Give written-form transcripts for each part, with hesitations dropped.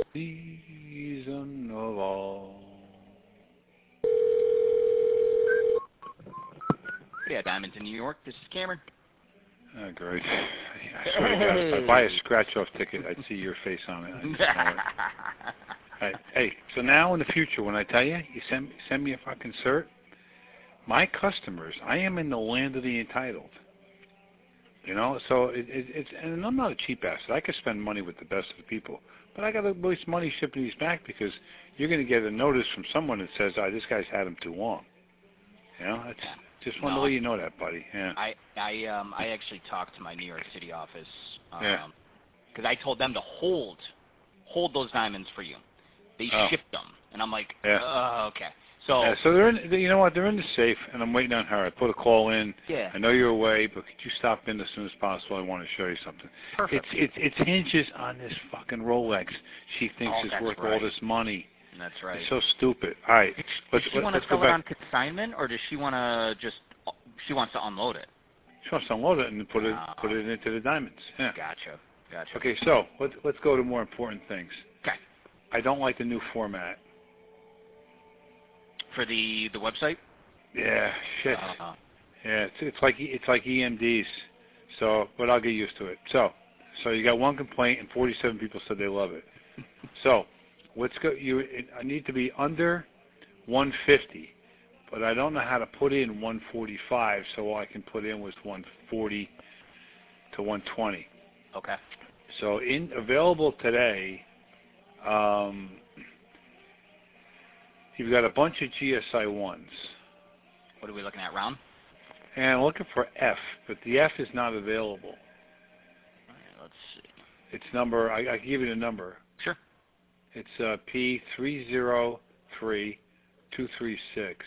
Reason of all. Yeah, Diamonds in New York. This is Cameron. Oh, great. I swear to God, if I buy a scratch-off ticket, I'd see your face on it. I just know it. Hey, so now in the future, when I tell you, you send me a fucking cert, my customers, I am in the land of the entitled. You know, so it's, and I'm not a cheap bastard. I could spend money with the best of the people, but I got to waste money shipping these back because you're going to get a notice from someone that says, this guy's had them too long. You know, it's just wanted to let you know that, buddy. Yeah. I actually talked to my New York City office because I told them to hold those diamonds for you. They shipped them, and I'm like, okay. So they're in. You know what? They're in the safe, and I'm waiting on her. I put a call in. Yeah. I know you're away, but could you stop in as soon as possible? I want to show you something. Perfect. It hinges on this fucking Rolex. She thinks it's worth all this money. That's right. It's so stupid. All right. Does she want to sell it on consignment, or does she want to she wants to unload it? She wants to unload it and put it into the diamonds. Yeah. Gotcha. Okay, so let's go to more important things. Okay. I don't like the new format. For the website? Yeah, shit. Yeah, it's like EMDs. So, but I'll get used to it. So you got one complaint and 47 people said they love it. So, let's go. I need to be under 150, but I don't know how to put in 145. So all I can put in was 140 to 120. Okay. So available today. You've got a bunch of GSI 1s. What are we looking at, round? And I'm looking for F, but the F is not available. All right, let's see. It's number, I can give you the number. Sure. It's P303236. 236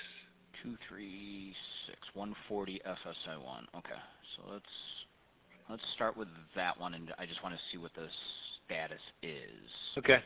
140 FSI1. Okay, so let's start with that one, and I just want to see what the status is. Okay.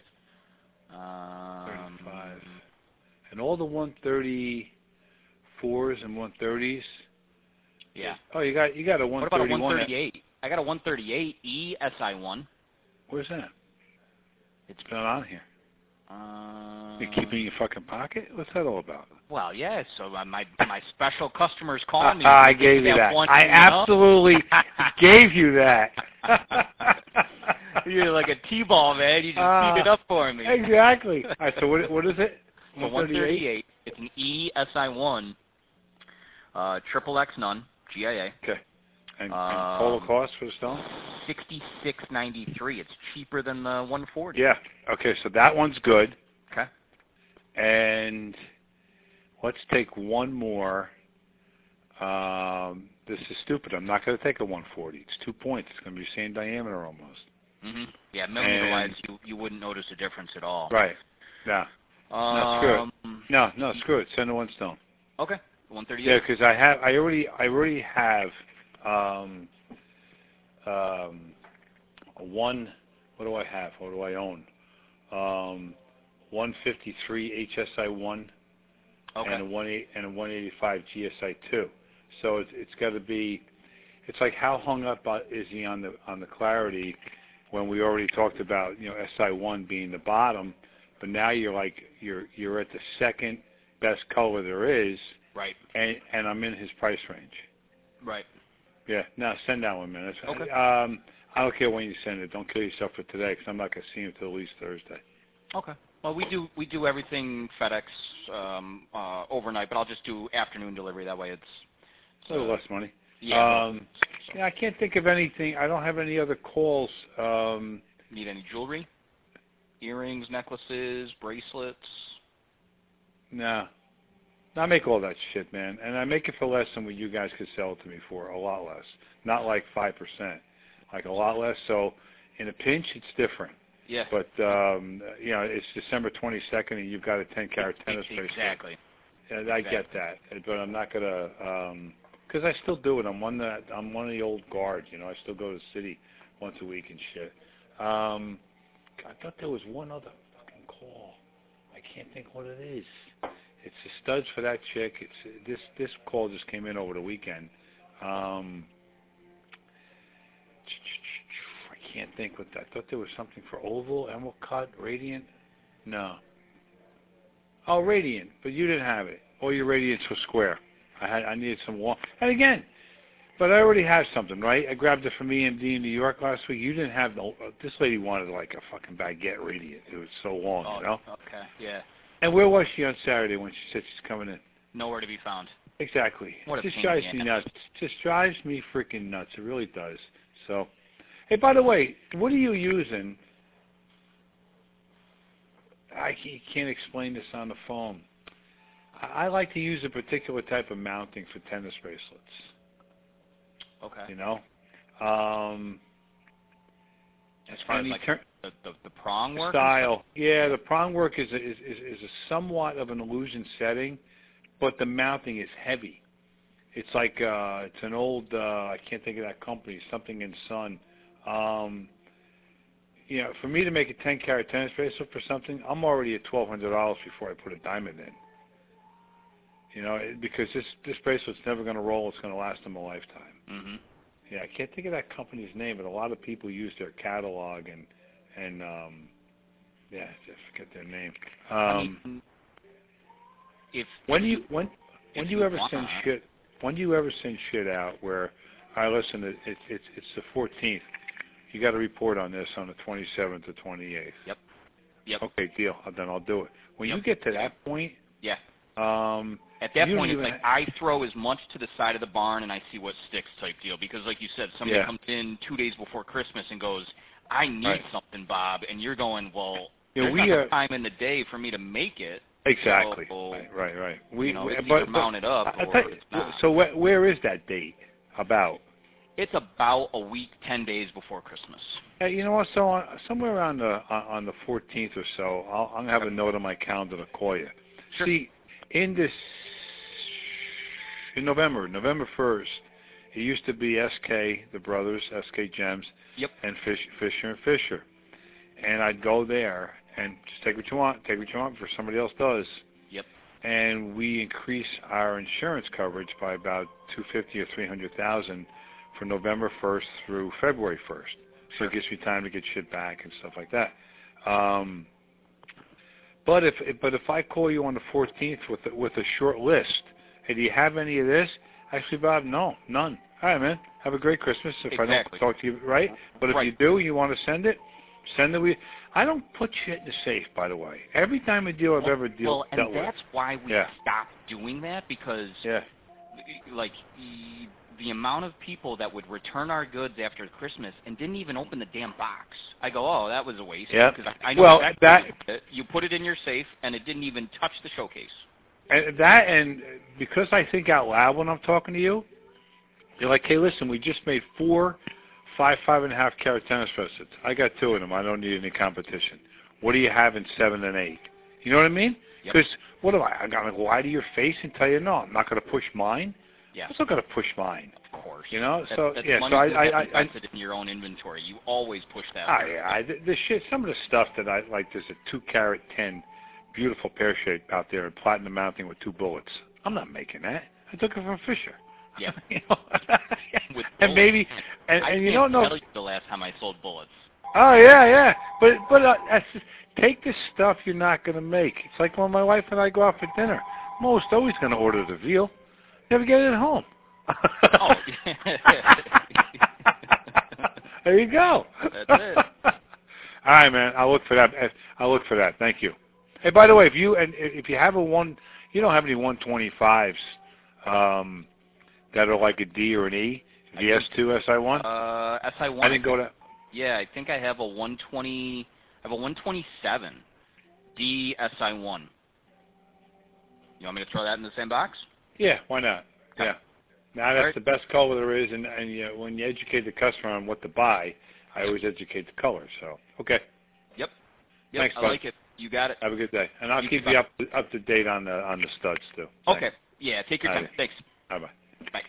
35. And all the 134s and 130s. Yeah. Oh, you got a 131. What about a 138? I got a 138E SI1. Where's that? It's not on here. You keep it in your fucking pocket? What's that all about? Well, yeah. So my special customers calling me. I gave you that. I absolutely gave you that. You're like a T-ball, man. You just speed it up for me. Exactly. All right. So what is it? So 138. It's an ESI1. Triple X none. GIA. Okay. And total cost for the stone? $66.93. It's cheaper than the 140. Yeah. Okay. So that one's good. Okay. And let's take one more. This is stupid. I'm not going to take a 140. It's 2 points. It's going to be the same diameter almost. Mm-hmm. Yeah, millimeter-wise, you wouldn't notice a difference at all. Right. Yeah. No, screw it. No, screw it. Send the one stone. Okay. 138. Yeah, because I already have a one. What do I have? What do I own? 153 HSI1 and a 185 GSI2. So it's got to be. It's like how hung up is he on the clarity when we already talked about SI1 being the bottom, but now you're at the second best color there is. Right. And I'm in his price range. Right. Yeah. No, send that one, man. Okay. I don't care when you send it. Don't kill yourself for today because I'm not going to see him until at least Thursday. Okay. Well, we do everything FedEx overnight, but I'll just do afternoon delivery. That way it's a little less money. Yeah. I can't think of anything. I don't have any other calls. Need any jewelry? Earrings, necklaces, bracelets? No. I make all that shit, man, and I make it for less than what you guys could sell it to me for. A lot less. Not like 5%. Like a lot less. So in a pinch, it's different. Yeah. But it's December 22nd, and you've got a 10-carat tennis bracelet. Exactly. Yeah, I get that, but I'm not gonna. Because I still do it. I'm one of the old guards. I still go to the city once a week and shit. I thought there was one other fucking call. I can't think what it is. It's the studs for that chick. It's this call just came in over the weekend. I can't think what that. I thought there was something for oval, emerald cut, radiant. No. Oh, radiant, but you didn't have it. All your radiants were square. I needed some wall. And again, but I already have something, right? I grabbed it from EMD in New York last week. You didn't have this lady wanted like a fucking baguette radiant. It was so long, you know? Okay, yeah. And where was she on Saturday when she said she's coming in? Nowhere to be found. Exactly. What a just pain drives in the me ass. nuts. Just drives me freaking nuts. It really does. So, hey, by the way, what are you using? I can't explain this on the phone. I like to use a particular type of mounting for tennis bracelets. Okay. You know? As far as like the prong work? Style. Yeah, the prong work is a somewhat of an illusion setting, but the mounting is heavy. It's like, it's an old, I can't think of that company, something in Sun. You know, for me to make a 10-carat tennis bracelet for something, I'm already at $1,200 before I put a diamond in. You know, because this bracelet's never going to roll. It's going to last them a lifetime. Mm-hmm. Yeah, I can't think of that company's name, but a lot of people use their catalog and yeah, I forget their name. I mean, when do you ever send shit out where, all right, listen, it's the 14th. You got to report on this on the 27th or 28th. Yep. Okay, deal. Then I'll do it. When you get to that point, yeah. At that point, it's like I throw as much to the side of the barn and I see what sticks type deal. Because like you said, somebody comes in 2 days before Christmas and goes, I need something, Bob. And you're going, well, there's not enough time in the day for me to make it. Exactly. So, right. It's either mount it up or it's not. So where is that date about? It's about a week, 10 days before Christmas. You know what? So somewhere around on the 14th or so, I'm gonna have a note on my calendar to call you. Sure. See, in November 1st, it used to be SK, the brothers, SK Gems, and Fisher. And I'd go there and just take what you want before somebody else does. Yep. And we increase our insurance coverage by about $250,000 or $300,000 for November 1st through February 1st. So it gives me time to get shit back and stuff like that. But if I call you on the 14th with a short list, hey, do you have any of this? Actually, Bob, no, none. All right, man. Have a great Christmas. If I don't talk to you, right? But if you do, you want to send it. I don't put shit in the safe, by the way. Every time a deal I've ever dealt with. Well, and that's why we stopped doing that because, like, the amount of people that would return our goods after Christmas and didn't even open the damn box. I go, oh, that was a waste. Yeah. Because I know that you put it in your safe and it didn't even touch the showcase. And because I think out loud when I'm talking to you, you're like, hey, listen, we just made 4 5.5 carat tennis bracelets. I got 2 of them. I don't need any competition. What do you have in 7 and 8? You know what I mean? Because what do I got to lie to your face and tell you, no, I'm not going to push mine? Yeah. I'm still going to push mine. Of course. You know? That's so I invested in your own inventory. You always push that. The shit, some of the stuff that I like, there's a 2 carat 10 beautiful pear shape out there in platinum mounting with 2 bullets. I'm not making that. I took it from Fisher. Yeah. You know? And maybe, and you don't know. I can't tell you the last time I sold bullets. Oh yeah. But that's just, take the stuff you're not going to make. It's like when my wife and I go out for dinner. I'm almost always going to order the veal. Never get it at home. Oh. There you go. That's it. All right, man. I'll look for that. Thank you. Hey, by the way, if you have you don't have any 125s that are like a D or an E, VS2 SI1. SI1. I didn't go to. Yeah, I think I have a 120. I have a 127 D SI1. You want me to throw that in the same box? Yeah, why not? Yeah. Now that's the best color there is, and when you educate the customer on what to buy, I always educate the color. So okay. Yep. Thanks, bud. I like it. You got it. Have a good day, and I'll keep you up to date on the studs too. Okay. Yeah. Take your time. Thanks. Bye. Bye.